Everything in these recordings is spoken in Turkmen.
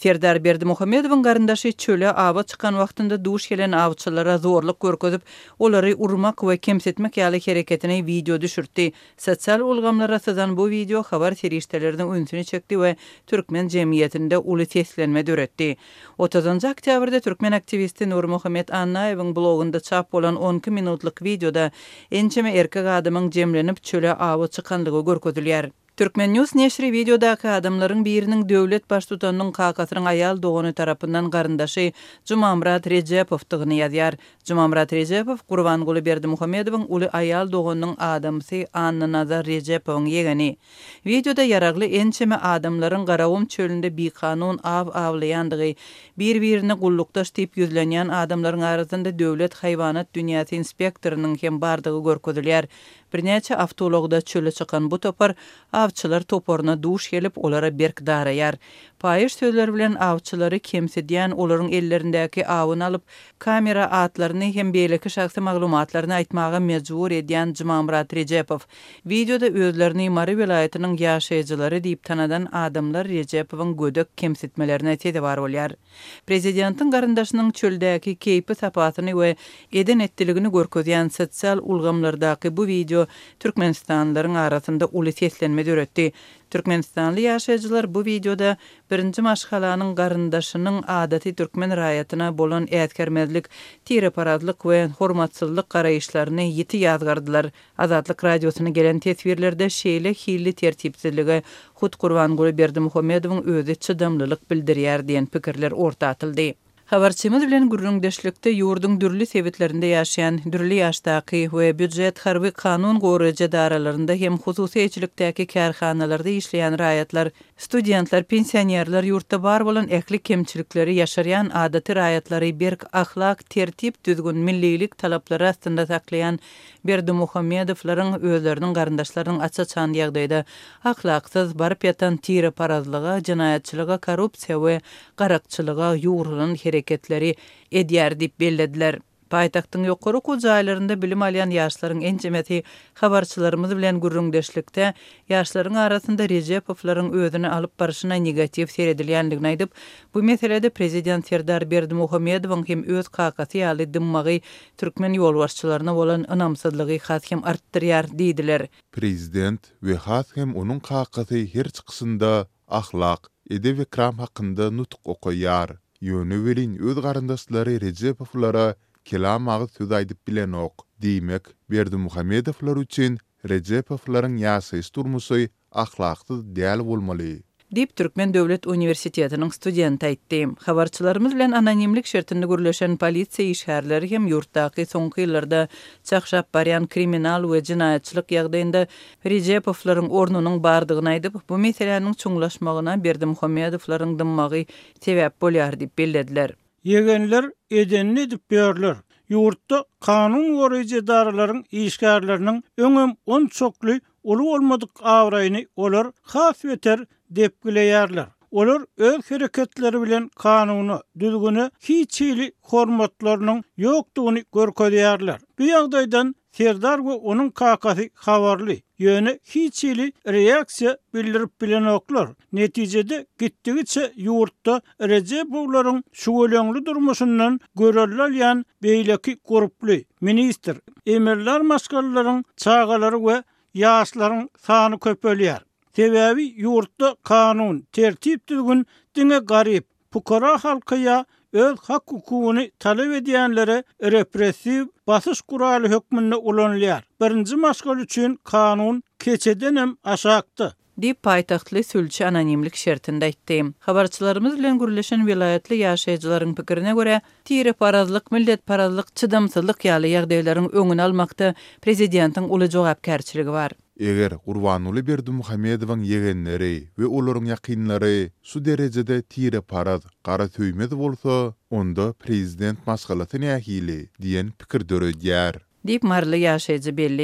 Serdar Berdimuhammedowyň garyndaşy çöle aba çykan wagtynda duş gelen awçylara zorluk görkezip, olary urmak we kemsetmek ýaly hereketine video düşürtdi. Sosial ulgamlara sızan bu video habar serişdeleriniň ünsüni çekdi we türkmen jemgyýetinde uly teslenme döretdi. 30 oktýabrda türkmen aktivisti Nur Muhammed Annaýewiň blogunda çap bolan 12 minutlyk videoda ençeme erkek adamyň jemlenip çöle aba çykanlygy görkezilýär. Türkmen News neşri videodaky adamlaryň biriniň döwlet baştutanynyň kakasynyň aýal dogany tarapyndan garyndaşy Jumamrat Rejepovdygyny ýazýar. Jumamrat Rejepov Gurbanguly Berdimuhammedowyň uly aýal doganynyň adamsy Anna Nazar Rejepowyň ýegeni. Videoda ýaragly ençeme adamlaryň Garawum çölünde bikanun awlaýandygy, bir-birini gullukdaş tip ýüzlenýän adamlaryň arasynda döwlet haýwanat dünýäsi inspektorynyň hem bardygy görkezilýär. Birnäçe awtologda çöle çykan bu topar awçylar toporuna duş gelip olara berk daraýar. Paýyş sözler bilen awçylary kemsedýän olaryň ellerindäki awyny alyp kamera atlaryny hem beýleki şahsy maglumatlaryny aýtmaga mejbur edýän Jumamrat Rejepov videoda özlerini Mary welaýatynyň ýaşaýjylary diýip tanadan adamlar Rejepowyň gödek kemsetmelerini tedewar bolýar. Prezidentiň garyndaşynyň çöldäki keýpi sapatyny we eden etdiligini görkezýän sosial ulgamlardaky bu video Türkmenistanlylaryň arasynda uly teslenme döretdi. Türkmenistanly ýaşaýjylar bu videoda birinji maşgalanyň garyndaşynyň adaty türkmen raýatyna bolan ätkermezlik, tireparazlyk we hormatsyzlyk garaýyşlaryny ýiti ýazgardylar. Azatlyk radiosyna gelen tesbirlerde şeýle hilli tertipsizligi hut Gurbanguly Berdimuhammedowyň özü çydamlylyk bildirýär diýen pikirler orta atyldy. Habarçymyz bilen gürrüňdeşlikde ýurduň dürli sebitlerinde ýaşaýan, dürli ýaşdaky we büdjet harby kanun goraýjy daralarynda hem hususy eçilikdäki kärhanalarda işleýän raýatlar, studientler, pensionerler ýurtda bar bolan ähli kemçilikleri ýaşarýan adaty raýatlary berk ahlak, tertip, düzgün millilik talaplary astynda saklaýan Berdimuhammedowlaryň özleriniň garyndaşlarynyň açaçan ýagdaýda ahlaksyz, barıp ýatan tireparazlyga, jinaýatçylyga, korrupsiýa we garakçylyga ýuwrulan hereketleri edýär diýip bellediler. Paýtagtyň ýokary jaýlarynda bilim alýan ýaşlaryň ençemeti habarçylarymyz bilen gürrüňdeşlikde ýaşlaryň arasynda Rejepowlaryň özüni alyp barşyna negativ seredilýändigini aýdyp, bu meselede prezident Serdar Berdimuhammedowyň hem öz kakasy ýaly dymmagy türkmen ýolbaşçylaryna bolan ynamsızlygy has hem artdyrýar diýdiler. Prezident we has hem onuň kakasy her çykysynda ahlak, edep we kram hakynda nutk okaýar. Ýöne welin öz garyndaşlary Rejepowlara kelam agyz söz aýdyp bilen ok. Diýmek, Berdimuhammedowlar üçin Rejepowlaryň ýaşaýyş durmuşy ahlaksyz däl bolmaly. Dip Türkmen Döwlet Uniwersitetining studenti aýtdy. Habarçylarymyz bilen anonimlik şertinde gürleşen polisiýa işgärleri hem ýurtdaky soňky ýyllarda çakşap barýan kriminal we jinaýatçylyk ýagdaýynda Rejepowlaryň ornunyň bardygyny aýdyp, bu meseleniň çuňlaşmagyna Berdimuhammedowlaryň dymmagy sebäp bolýar diýip bellediler. Yegenler edenini edip berler. Ýurtda kanun goraýjy daralaryň işgärleriniň öňem 10 çokly uly bolmadyk awraýyny olar has beter dep bileýärler. Olar öz hereketleri bilen kanuny, düzgüni, hiçili hormatlarynyň ýokdugyny görkezýärler. Bu ýagdaýdan Serdar we onuň kakasy habarly. Ýöne hiçili reaksiýa bildirip bilen oklar. Netijede gitdigiçe ýurtda Rejepowlaryň şuweleňli durmuşyndan görelýän beýleki goruply minister, emirler maşgallaryň çagalary we ýaşlaryň sany köpelýär. Sebäbi ýurtda kanun, tertip düzgün diňe garyp, pukara halkyna öz hak hukugyny talap edýänlere repressiw basyş guraly hökmünde ulanýar. Birinji maşgal üçin kanun keçeden hem aşakdy. Dip paýtahtly sülçi anonimlik şertinde aýtdy. Habarçylarymyz bilen gürleşen vilayetli ýaşaýjylaryň pikirine görä, tireparazlyk, milletparazlyk, çydamsyzlyk ýaly ýagdaýlaryň öňüni almakda prezidentiň uly jogapkärçiligi bar. Eger Gurbanguly Berdimuhammedowyň ýegenleri we olaryň ýakynlary şu derejede tireparaz, gara söýmez bolsa, onda prezident maşgalaty nähili diýen pikir döredýär. Dip marly ýaşaýjy bellýär.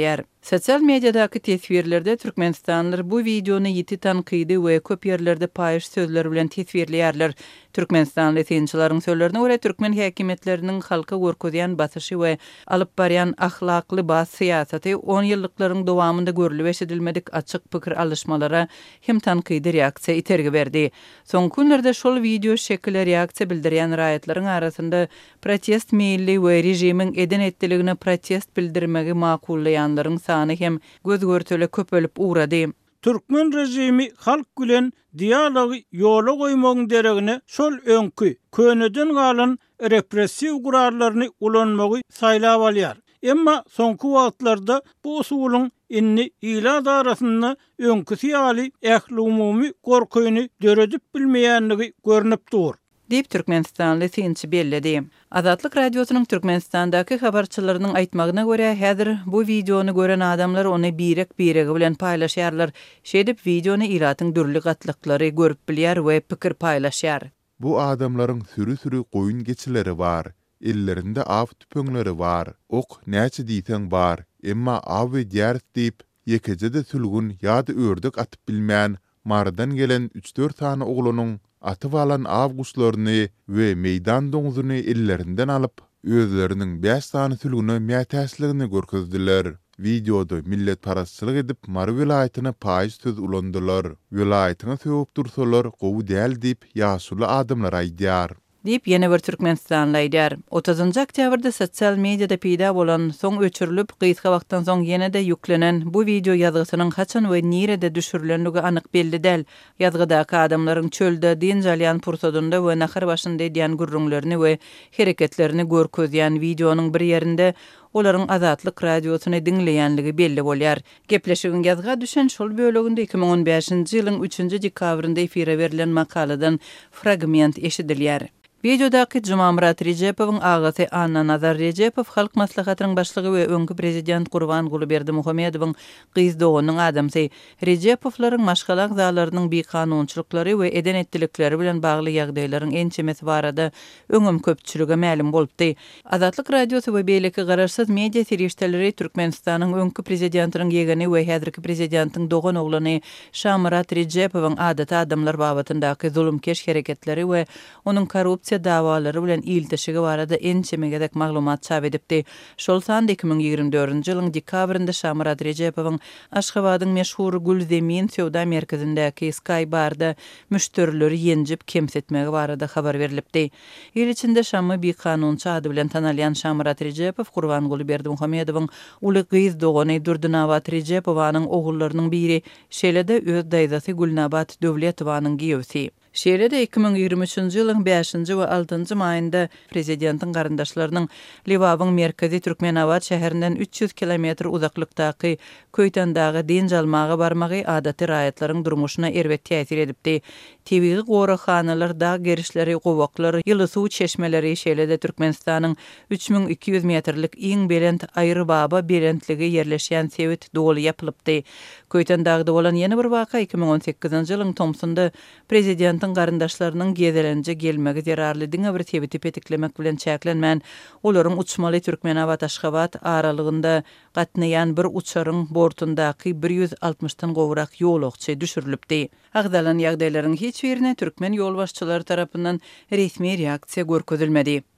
Sosial mediadaki tesvirlerde Türkmenistanlılar bu videonu ýiti tanqidi we köp ýerlerde paýyş sözleri bilen tesvirleýärler. Türkmenistan lesençilaryň sözlerine görä türkmen häkimetleriniň halka görkezýän basyşy we alyp barýan ahlakly bas syýasaty 10 ýyllyklaryň dowamında görülip eşidilmedik açyk pikir alışmalara hem tanqidi reaksiýa itergi berdi. Soňky günlerde şol video şekilde reaksiýa bildirýän raýatlaryň arasynda protest meýilli we rejimiň eden etdiligine protest bildirmegi makullaýanlaryň sany hem göz görtele köpelip uğrady. Türkmen rejimi halk bilen dialogy ýola goýmagyň deregine şol öňkü köneden galan repressiw gurarlaryny ulanmagy saýlap alýar. Emma soňky wagtlarda bu usulyň inni ila darasynda öňkü syýaly ähli umumy gorkyny döredip bilmeýänligi görnüp dur. Deyip Türkmenistanly synçy belledi. Azatlyk radiosynyň Türkmenistandaky habarçylarynyň aýtmagyna görä, häzir bu videonu gören adamlar ony biregi bilen paýlaşýarlar. Şeýdip videonu iratyň dürli gatlyklary görüp bilýär we pikir paýlaşýar. Bu adamlaryň sürü goýun geçileri bar, ellerinde av tüpöňleri bar, ok näçe diýseň bar, emma av we diýär diýip ýekejede sülgün ýa-da ördek atyp bilmän mardan gelen 3-4 tane oglanyň atyp alan av guşlaryny we meýdan doňuzyny ellerinden alyp özleriniň 5 tane sülgüne mätäsligini görkezdiler. Videoda millet parasçylyk edip Mar vilayatyna paýyş söz ulandylar. Vilayatyna söwüp dursalar gowy däl diýip ýaşuly adamlar aýdýar. Deyip yeni bir Türkmenistanlı aýdýar. 30-njy oktýabrda sosial mediada peýda bolan, soň öçürilip, gysga wagtdan soň ýene-de ýüklenen bu video ýazgysynyň haçan we nirede düşürilenligi anyk belli däl. Ýazgydaky adamlaryň çölde dinjalýan pursadynda we nahar başynda edýän gürrüňlerini we hereketlerini görkezýän videonyň bir ýerinde olaryň Azatlyk radiosyny dinleýänligi belli bolýar. Gepleşigiň ýazga düşen şol böleginde 2015-nji ýylyň 3-nji dekabrynda efire berilen makaladan fragment eşidilýär. Videodaky Jumamurat Rejepowyň agasy Anna Nazar Rejepow halk maslahatynyň başlygy we öňkü prezident Gurbanguly Berdimuhammedowyň gyzdogonyň adamsy. Rejepowlaryň maşgalak zalarynyň bekanunçylyklary we eden etdilikleri bilen bagly ýagdaýlaryň ençemesi barada öňüm köpçülige ma'lum bolupdy. Azatlyk radiosy we beýleki garaşsyz media serişdeleri Türkmenistanyň öňkü prezidentiniň ýegeni we häzirki prezidentiň dogan oglany Şamrat Rejepowyň adaty adamlar babatyndaky zulümkeş hereketleri we onuň korrupsiýa dawalary bilen iltişigi barada ençemegedek maglumat çap edipdi. Şol sanda 2024-nji ýylyň dekabrynda Şamrat Rejepowyň Aşgabatyň meşhur Gülzemin Sewda merkezindäki Sky barda müşterileri ýenjip kemsetmegi barada habar berilipdi. Ýyl içinde Şamy bekanunçy ady bilen tanalýan Şamrat Rejepow Gurbanguly Berdimuhammedowyň uly gyz dogany Durdunabat Rejepowanyň ogullarynyň biri, şeýle-de öz daýzasy Gülnabat Döwletowanyň giýewsi. Şeýle-de 2023-nji ýylyň 5-nji we 6-njy maýynda prezidentiň garyndaşlarynyň Liwabyň merkezi Türkmenabad şäherinden 300 kilometr uzaklykdaky Köýtandagy dinjalmaga barmagy adaty raýatlaryň durmuşyna erbet täsir edipdi. Tebigi gorakhanalar, dağ gerişleri, gowaklar, ýyly suw çeşmeleri şeýle-de Türkmenistanyň 3200 metrlik iň belent Aýry Baba belentligi ýerleşýän sewit doly ýapylypdy. Köýtandagda bolan ýene bir waka 2018-nji ýylyň Tomsunda prezident garyndaşlarynyň gezelenje gelmegi zerarly diňe bir sebeti petiklemek bilen çäklenmän, olaryň uçmaly Türkmenabad Aşgabat aralygynda gatnaýan bir uçaryň bortundaky 160-dan gowrak ýolagçy düşürilipdi. Agdalan ýagdaýlaryň hiç birine Türkmen ýolbaşçylary tarapyndan resmi reaksiýa görkezilmedi.